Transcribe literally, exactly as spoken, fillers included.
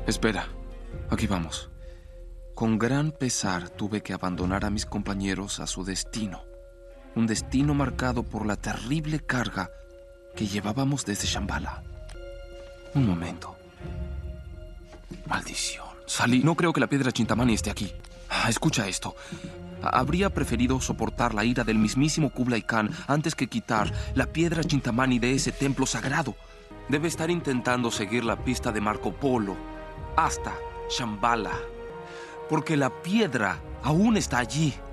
Espera, aquí vamos. Con gran pesar tuve que abandonar a mis compañeros a su destino. Un destino marcado por la terrible carga que llevábamos desde Shambhala. Un momento. Maldición. Salí. No creo que la piedra Chintamani esté aquí. Ah, escucha esto. Habría preferido soportar la ira del mismísimo Kublai Khan antes que quitar la piedra Chintamani de ese templo sagrado. Debe estar intentando seguir la pista de Marco Polo hasta Shambhala, porque la piedra aún está allí.